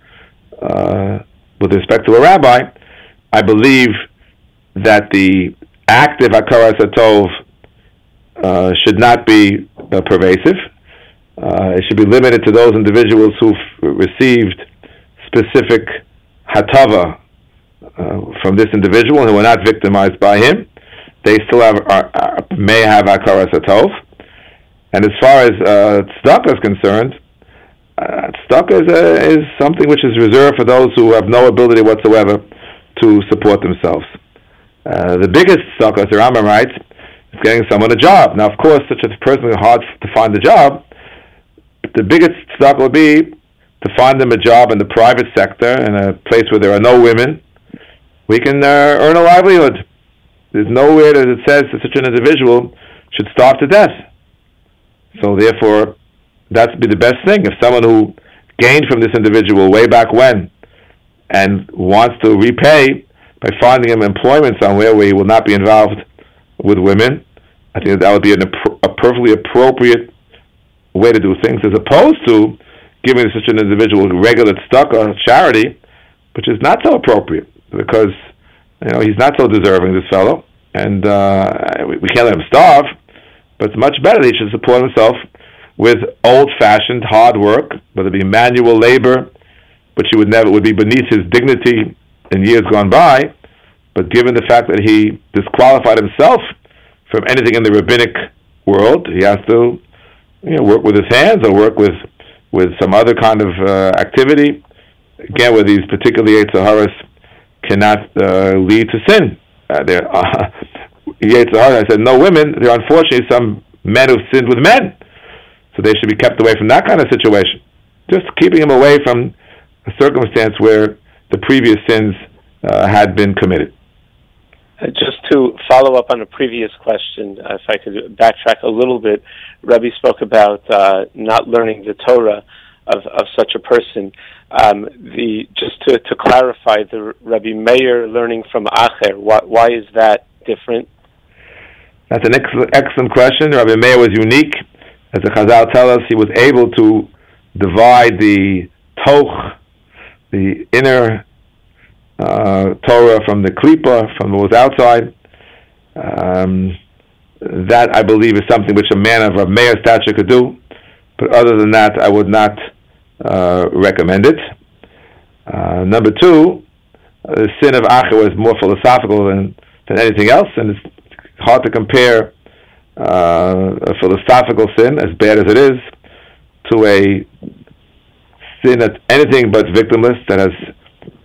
with respect to a rabbi, I believe that the active Hakaras HaTov should not be pervasive. It should be limited to those individuals who've received specific hatava from this individual and who were not victimized by him. They still may have Hakaras HaTov. And as far as tzedakah is concerned, tzedakah is something which is reserved for those who have no ability whatsoever to support themselves. The biggest tzedakah, as the Rambam writes, is getting someone a job. Now, of course, such a person is hard to find a job. The biggest tzedakah would be to find them a job in the private sector, in a place where there are no women. We can earn a livelihood. There's nowhere that it says that such an individual should starve to death. So therefore, that would be the best thing. If someone who gained from this individual way back when and wants to repay by finding him employment somewhere where he will not be involved with women, I think that would be a perfectly appropriate way to do things, as opposed to giving such an individual regular tzedakah, charity, which is not so appropriate, because he's not so deserving, this fellow, and we can't let him starve. But it's much better that he should support himself with old-fashioned hard work, whether it be manual labor, which would be beneath his dignity in years gone by. But given the fact that he disqualified himself from anything in the rabbinic world, he has to work with his hands or work with some other kind of activity, again, where these particular Yetzer Haras cannot lead to sin. Yetzer Hara, I said, no women. There are unfortunately some men who've sinned with men. So they should be kept away from that kind of situation. Just keeping him away from a circumstance where the previous sins had been committed. Just to follow up on a previous question, if I could backtrack a little bit, Rebbe spoke about not learning the Torah of such a person. Just to clarify, the Rebbe Meir learning from Acher, why is that different? That's an excellent question. Rebbe Meir was unique. As the Chazal tell us, he was able to divide the toch, the inner Torah, from the klipa, from what was outside. That, I believe, is something which a man of Rebbe Meir's stature could do. But other than that, I would not recommend it. Number two, the sin of Acher was more philosophical than anything else, and it's hard to compare a philosophical sin, as bad as it is, to a sin that's anything but victimless, that has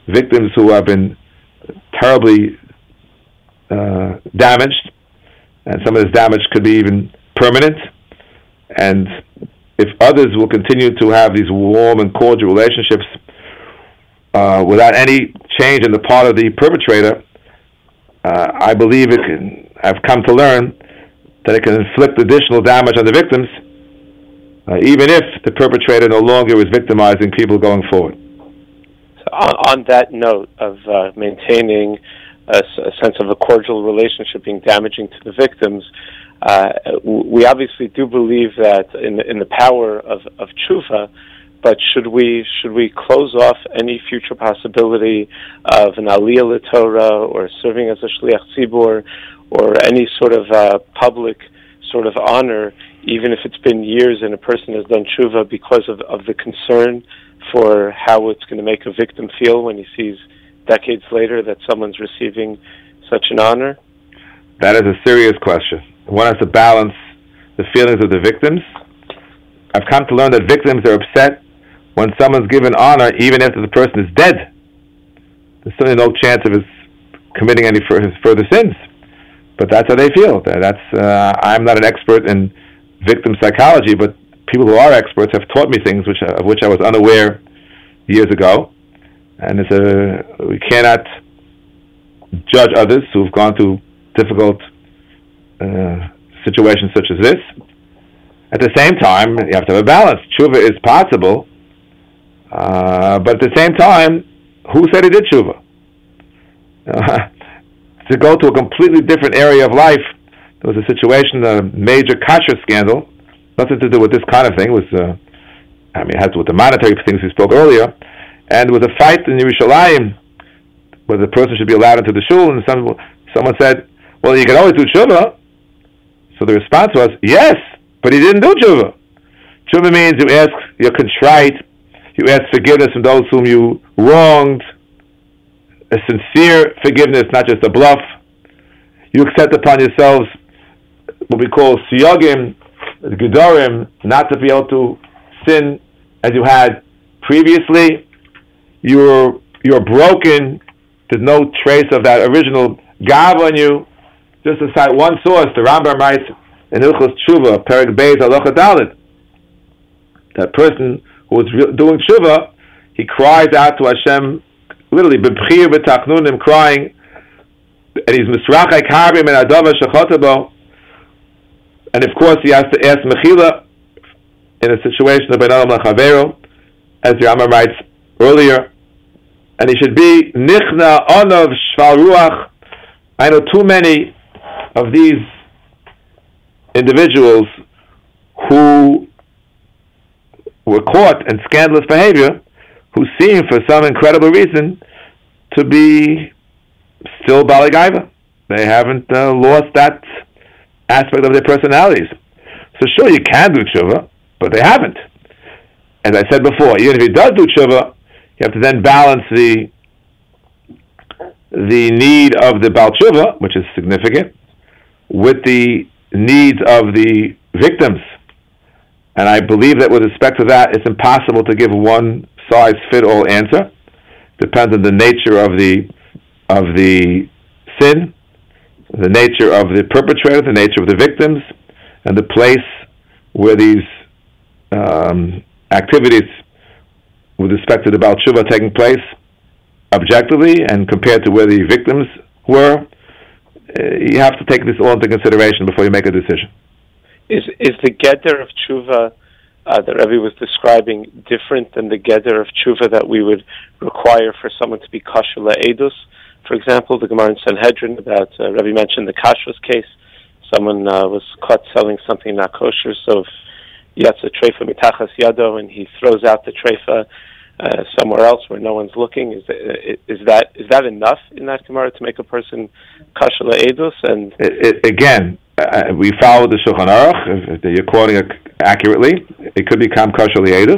victims who have been terribly damaged, and some of this damage could be even permanent. And if others will continue to have these warm and cordial relationships without any change in the part of the perpetrator, I believe I've come to learn that it can inflict additional damage on the victims, even if the perpetrator no longer is victimizing people going forward. So on that note of maintaining a sense of a cordial relationship being damaging to the victims, we obviously do believe that in the power of tshuva, but should we close off any future possibility of an aliyah l'Torah or serving as a shliach tzibur or any sort of public sort of honor, even if it's been years and a person has done tshuva, because of the concern for how it's going to make a victim feel when he sees decades later that someone's receiving such an honor? That is a serious question. One has to balance the feelings of the victims. I've come to learn that victims are upset when someone's given honor even after the person is dead. There's certainly no chance of his committing any further sins. But that's how they feel. I'm not an expert in victim psychology, but people who are experts have taught me things of which I was unaware years ago. And we cannot judge others who've gone through difficult situations such as this. At the same time, you have to have a balance. Tshuva is possible, but at the same time, who said he did tshuva? To go to a completely different area of life, there was a situation, a major kasher scandal, nothing to do with this kind of thing. It was, it has to do with the monetary things we spoke earlier, and there was a fight in Yerushalayim whether the person should be allowed into the shul, and someone said, well, you can always do tshuva. So the response was, yes, but he didn't do tshuva. Tshuva means you're contrite, you ask forgiveness from those whom you wronged, a sincere forgiveness, not just a bluff. You accept upon yourselves what we call siyagim, gedorim, not to be able to sin as you had previously. You're broken. There's no trace of that original gav on you. Just to cite one source, the Rambam writes in Hilchos Tshuva, Perek Beis Halacha Daled, that person who was doing tshuva, he cries out to Hashem, literally, b'bchir b'tachnunim, crying, and he's misrachai karbim and adava shechatabo, and of course he has to ask mechila in a situation of ben adam l'chavero, as the Rambam writes earlier, and he should be nichna onav shval ruach. I know too many of these individuals who were caught in scandalous behavior, who seem, for some incredible reason, to be still Balei Gaiva. They haven't lost that aspect of their personalities. So sure, you can do tshuva, but they haven't. As I said before, even if he does do tshuva, you have to then balance the need of the Baal Tshuva, which is significant, with the needs of the victims. And I believe that with respect to that, it's impossible to give a one-size-fit-all answer. Depends on the nature of the sin, the nature of the perpetrator, the nature of the victims, and the place where these activities with respect to the Baal Tshuva taking place objectively and compared to where the victims were. You have to take this all into consideration before you make a decision. Is the Geder of Tshuva that Rebbe was describing different than the Geder of Tshuva that we would require for someone to be kosher le'edus? For example, the Gemara in Sanhedrin about, Rebbe mentioned the kashrus case. Someone was caught selling something not kosher, so if yatsa treifa mitachas yado, and he throws out the treifa somewhere else where no one's looking, is that enough in that Gemara to make a person kosher le'edus? And again, we follow the Shulchan Aruch. If you're quoting it accurately, it could become kosher le'edus.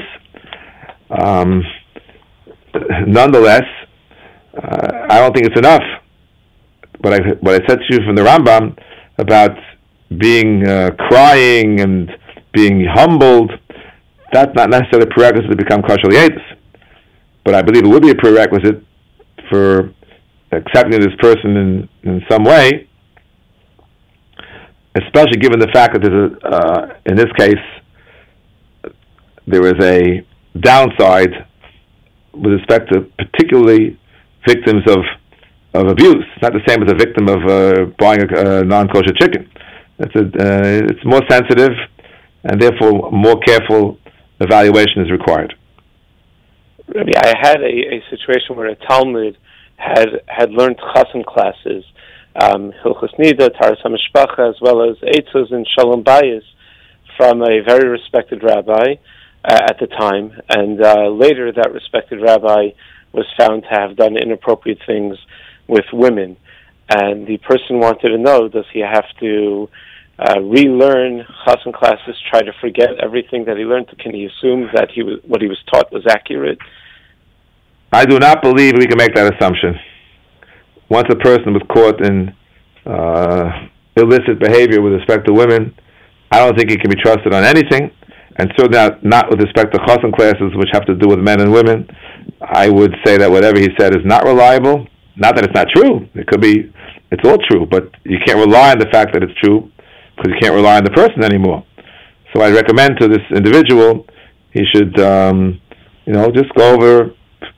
Nonetheless, I don't think it's enough. What I said to you from the Rambam about being crying and being humbled, that's not necessarily a prerequisite to become kosher le'edus. But I believe it would be a prerequisite for accepting this person in some way, especially given the fact that there's in this case, there is a downside with respect to particularly victims of abuse. It's not the same as a victim of buying a non-kosher chicken. It's more sensitive, and therefore more careful evaluation is required. Rabbi, I had a situation where a Talmud had learned chassan classes, Hilchos Nida, Taras HaMishpacha, as well as Eitzos and Shalom Bayis, from a very respected rabbi at the time, and later that respected rabbi was found to have done inappropriate things with women, and the person wanted to know, does he have to relearn chassan classes, try to forget everything that he learned? Can he assume that what he was taught was accurate? I do not believe we can make that assumption. Once a person was caught in illicit behavior with respect to women, I don't think he can be trusted on anything, and certainly not with respect to chassan classes, which have to do with men and women. I would say that whatever he said is not reliable. Not that it's not true. It could be, it's all true, but you can't rely on the fact that it's true because you can't rely on the person anymore. So I recommend to this individual, he should, just go over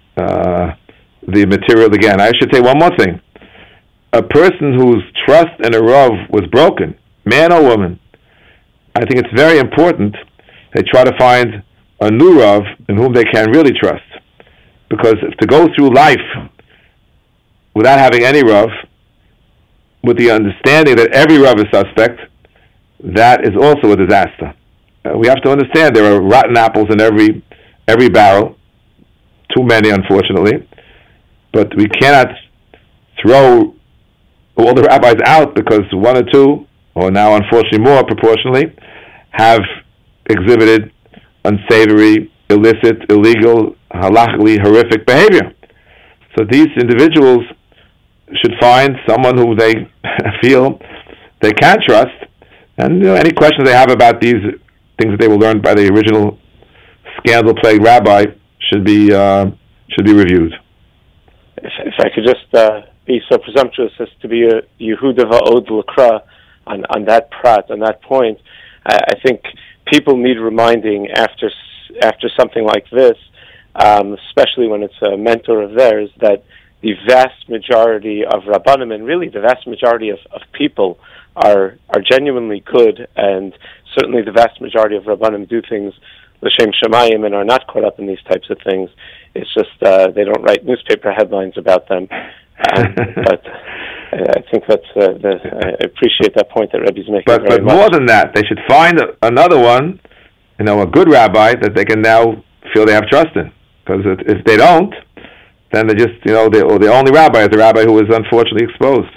the material again. I should say one more thing. A person whose trust in a Rav was broken, man or woman, I think it's very important they try to find a new Rav in whom they can really trust. Because to go through life without having any Rav, with the understanding that every Rav is suspect, that is also a disaster. We have to understand there are rotten apples in every barrel, too many unfortunately, but we cannot throw all the rabbis out because one or two, or now unfortunately more proportionally, have exhibited unsavory, illicit, illegal, halachically horrific behavior. So these individuals should find someone who they feel they can trust, and any questions they have about these things that they were learned by the original scandal-plagued rabbi should be reviewed. If I could just be so presumptuous as to be a Yehuda Va'od L'Kra on that prat, on that point, I think people need reminding after something like this, especially when it's a mentor of theirs, that the vast majority of Rabbanim, and really the vast majority of people, are genuinely good, and certainly the vast majority of Rabbanim do things l'shem shamayim and are not caught up in these types of things. It's just they don't write newspaper headlines about them. But I think I appreciate that point that Rebbe's making. But more than that, they should find another one, a good rabbi that they can now feel they have trust in. Because if they don't, then they're just, the only rabbi is the rabbi who was unfortunately exposed.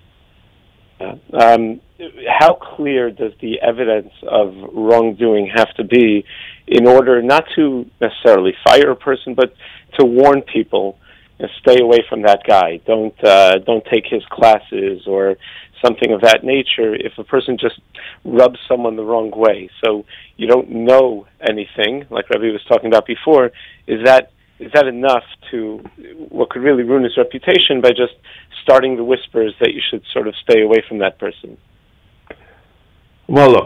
How clear does the evidence of wrongdoing have to be in order not to necessarily fire a person, but to warn people, stay away from that guy, don't take his classes or something of that nature if a person just rubs someone the wrong way? So you don't know anything, like Rabbi was talking about before. Is that enough to what could really ruin his reputation by just starting the whispers that you should sort of stay away from that person? Well, look,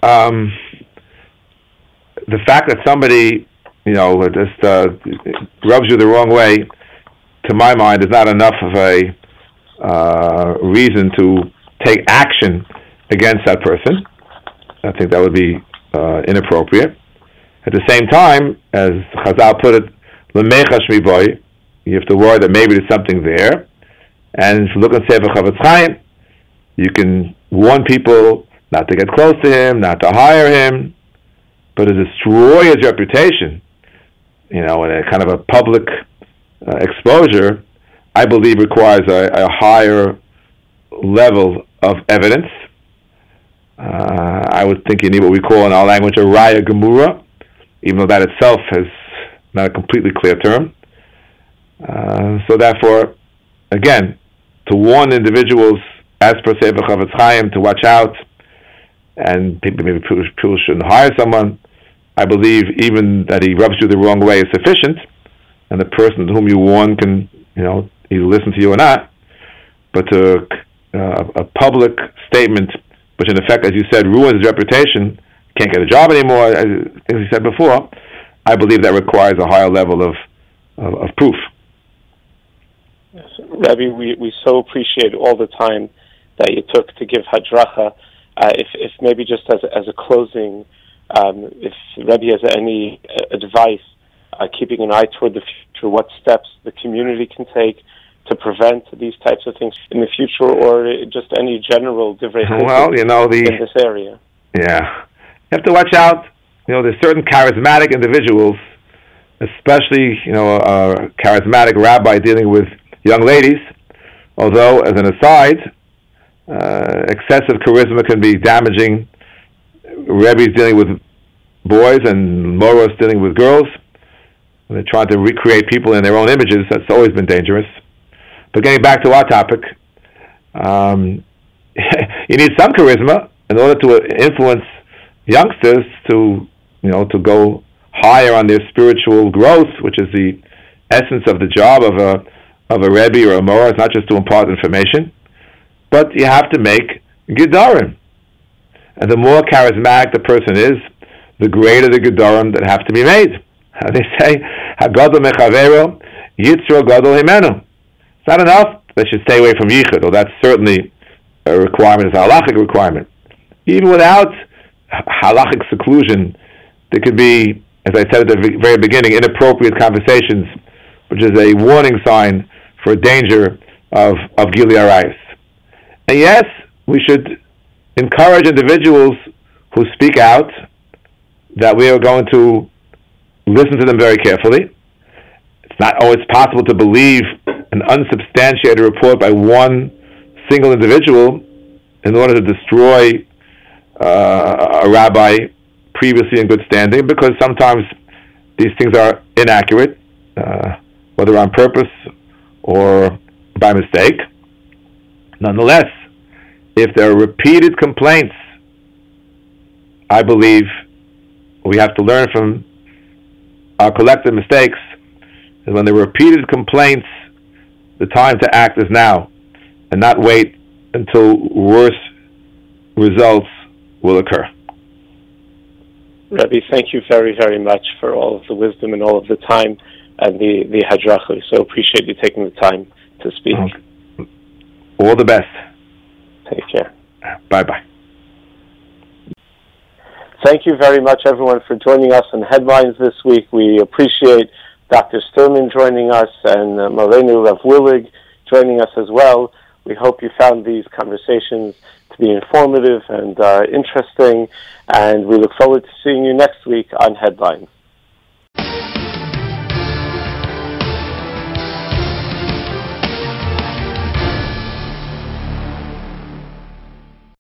the fact that somebody, just rubs you the wrong way, to my mind, is not enough of a reason to take action against that person. I think that would be inappropriate. At the same time, as Chazal put it, L'mechash miboy, you have to worry that maybe there's something there. And if you look at Sefer Chavetz Chaim, you can warn people not to get close to him, not to hire him, but to destroy his reputation, in a kind of a public exposure, I believe requires a higher level of evidence. I would think you need what we call in our language a raya gemura, even though that itself is not a completely clear term. So therefore, again, to warn individuals, as per Sefer Chavetz Chaim, to watch out, and maybe people shouldn't hire someone, I believe even that he rubs you the wrong way is sufficient, and the person to whom you warn can, either listen to you or not, but to a public statement, which in effect, as you said, ruins his reputation, can't get a job anymore, as you said before, I believe that requires a higher level of proof. Yes. Rebbe, we so appreciate all the time that you took to give hadracha. If maybe just as a closing, if Rebbe has any advice, keeping an eye toward the future, what steps the community can take to prevent these types of things in the future, or just any general divrei in this area. Yeah. You have to watch out. There's certain charismatic individuals, especially, a charismatic rabbi dealing with young ladies, although, as an aside, excessive charisma can be damaging. Rebbes dealing with boys and moros dealing with girls. When they're trying to recreate people in their own images, that's always been dangerous. But getting back to our topic, you need some charisma in order to influence youngsters to go higher on their spiritual growth, which is the essence of the job of a Rebbe or a Morah. It's not just to impart information, but you have to make Gedarim. And the more charismatic the person is, the greater the Gedarim that have to be made. How they say, Hagadol mechavero, Yitzro gadol himenu. It's not enough that you stay away from Yichud, or that's certainly a requirement, it's a halachic requirement. Even without halachic seclusion, there could be, as I said at the very beginning, inappropriate conversations, which is a warning sign for danger of Gilui Arayos. And yes, we should encourage individuals who speak out that we are going to listen to them very carefully. It's not always possible to believe an unsubstantiated report by one single individual in order to destroy a rabbi previously in good standing, because sometimes these things are inaccurate, whether on purpose or by mistake. Nonetheless, if there are repeated complaints, I believe we have to learn from our collective mistakes. And when there are repeated complaints, the time to act is now, and not wait until worse results will occur. Rebbe, thank you very, very much for all of the wisdom and all of the time and the hadracha. So appreciate you taking the time to speak. All the best. Take care. Bye-bye. Thank you very much, everyone, for joining us on Headlines this week. We appreciate Dr. Sturman joining us and Morenu Rav Willig joining us as well. We hope you found these conversations to be informative and interesting, and we look forward to seeing you next week on Headlines.